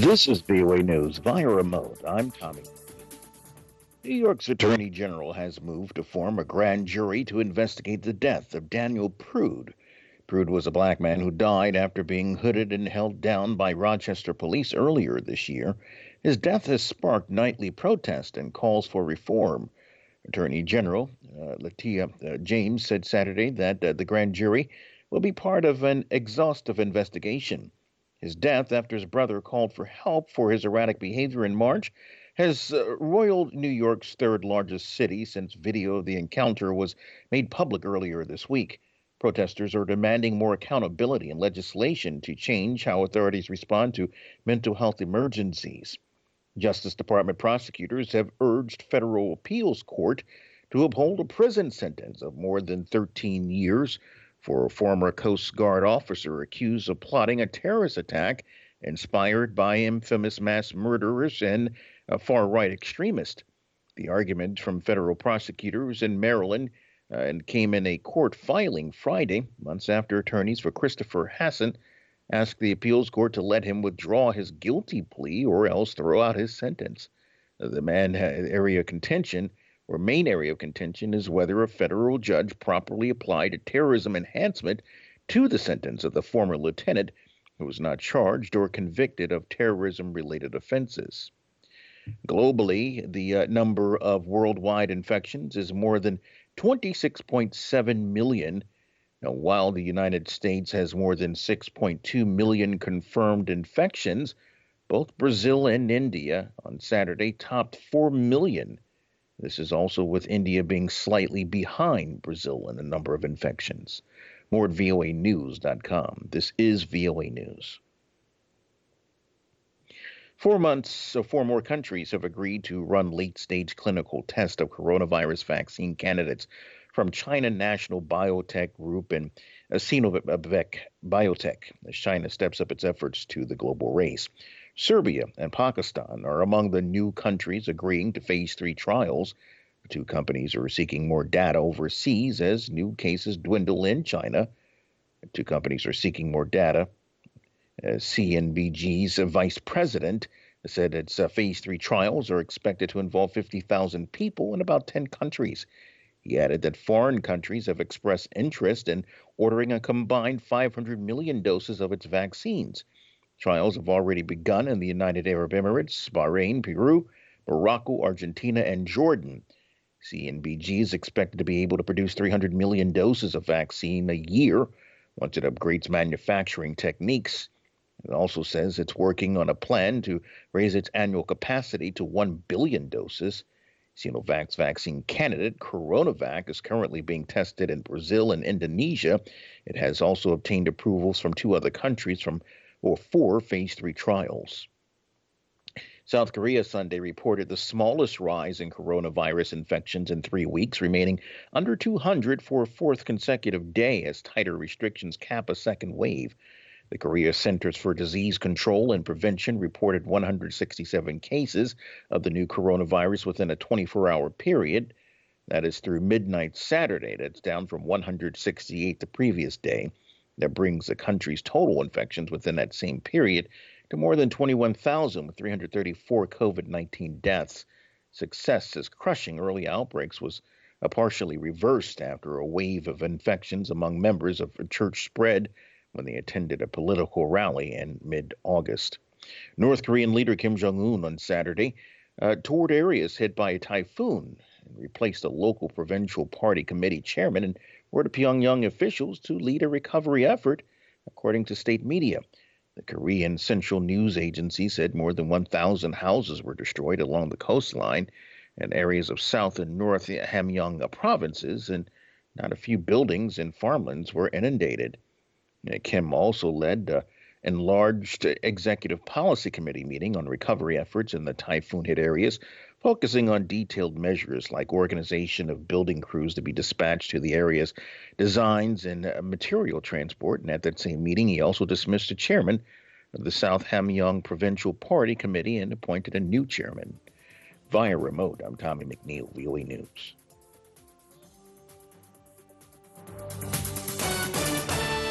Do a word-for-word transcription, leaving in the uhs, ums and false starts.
This is V O A News via remote. I'm Tommy. New York's Attorney General has moved to form a grand jury to investigate the death of Daniel Prude. Prude was a black man who died after being hooded and held down by Rochester police earlier this year. His death has sparked nightly protest and calls for reform. Attorney General uh, Letitia uh, James said Saturday that uh, the grand jury will be part of an exhaustive investigation. His death, after his brother called for help for his erratic behavior in March, has uh, roiled New York's third largest city since video of the encounter was made public earlier this week. Protesters are demanding more accountability and legislation to change how authorities respond to mental health emergencies. Justice Department prosecutors have urged federal appeals court to uphold a prison sentence of more than thirteen years for a former Coast Guard officer accused of plotting a terrorist attack inspired by infamous mass murderers and a far-right extremist. The argument from federal prosecutors in Maryland uh, and came in a court filing Friday, months after attorneys for Christopher Hassan asked the appeals court to let him withdraw his guilty plea or else throw out his sentence. The man area contention or main area of contention is whether a federal judge properly applied a terrorism enhancement to the sentence of the former lieutenant who was not charged or convicted of terrorism-related offenses. Globally, the uh, number of worldwide infections is more than twenty-six point seven million. Now, while the United States has more than six point two million confirmed infections, both Brazil and India on Saturday topped four million. This is also with India being slightly behind Brazil in the number of infections. More at V O A news dot com. This is V O A News. Four months, so four more countries have agreed to run late-stage clinical tests of coronavirus vaccine candidates from China National Biotech Group and Sinovac Biotech as China steps up its efforts to the global race. Serbia and Pakistan are among the new countries agreeing to phase three trials. The two companies are seeking more data overseas as new cases dwindle in China. The two companies are seeking more data. Uh, C N B G's vice president said its uh, phase three trials are expected to involve fifty thousand people in about ten countries. He added that foreign countries have expressed interest in ordering a combined five hundred million doses of its vaccines. Trials have already begun in the United Arab Emirates, Bahrain, Peru, Morocco, Argentina, and Jordan. C N B G is expected to be able to produce three hundred million doses of vaccine a year once it upgrades manufacturing techniques. It also says it's working on a plan to raise its annual capacity to one billion doses. Sinovac's vaccine candidate, CoronaVac, is currently being tested in Brazil and Indonesia. It has also obtained approvals from two other countries from or four phase three trials. South Korea Sunday reported the smallest rise in coronavirus infections in three weeks, remaining under two hundred for a fourth consecutive day as tighter restrictions cap a second wave. The Korea Centers for Disease Control and Prevention reported one hundred sixty-seven cases of the new coronavirus within a twenty-four hour period. That is through midnight Saturday. That's down from one hundred sixty-eight the previous day. That brings the country's total infections within that same period to more than twenty-one thousand, with three hundred thirty-four COVID nineteen deaths. Success as crushing early outbreaks was uh, partially reversed after a wave of infections among members of a church spread when they attended a political rally in mid-August. North Korean leader Kim Jong-un on Saturday uh, toured areas hit by a typhoon and replaced a local provincial party committee chairman and ordered Pyongyang officials to lead a recovery effort, according to state media. The Korean Central News Agency said more than one thousand houses were destroyed along the coastline in areas of South and North Hamgyong provinces, and not a few buildings and farmlands were inundated. Kim also led an enlarged executive policy committee meeting on recovery efforts in the typhoon-hit areas, focusing on detailed measures like organization of building crews to be dispatched to the areas, designs, and uh, material transport. And at that same meeting, he also dismissed the chairman of the South Hamgyong Provincial Party Committee and appointed a new chairman. Via remote, I'm Tommy McNeil, V O A News.